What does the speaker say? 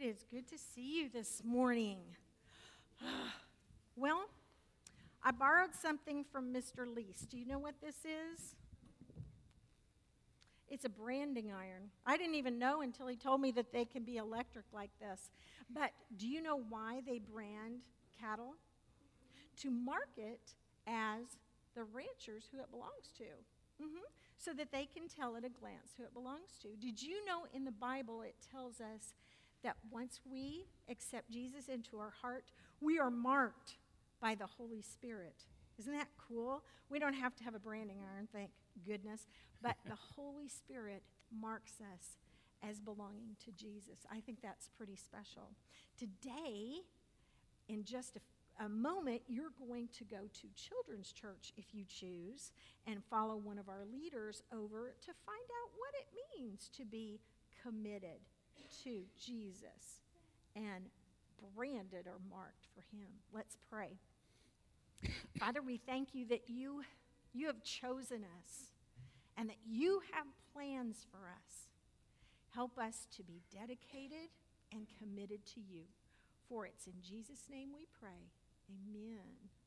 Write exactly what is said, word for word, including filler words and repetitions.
It is good to see you this morning. Well, I borrowed something from Mister Lease. Do you know what this is? It's a branding iron. I didn't even know until he told me that they can be electric like this. But do you know why they brand cattle? To mark it as the ranchers who it belongs to. Mm-hmm. So that they can tell at a glance who it belongs to. Did you know in the Bible it tells us that once we accept Jesus into our heart, we are marked by the Holy Spirit? Isn't that cool? We don't have to have a branding iron, thank goodness, but the Holy Spirit marks us as belonging to Jesus. I think that's pretty special. Today, in just a a moment, you're going to go to Children's Church, if you choose, and follow one of our leaders over to find out what it means to be committed to Jesus and branded or marked for him. Let's pray. Father, we thank you that you, you have chosen us and that you have plans for us. Help us to be dedicated and committed to you. For it's in Jesus' name we pray. Amen.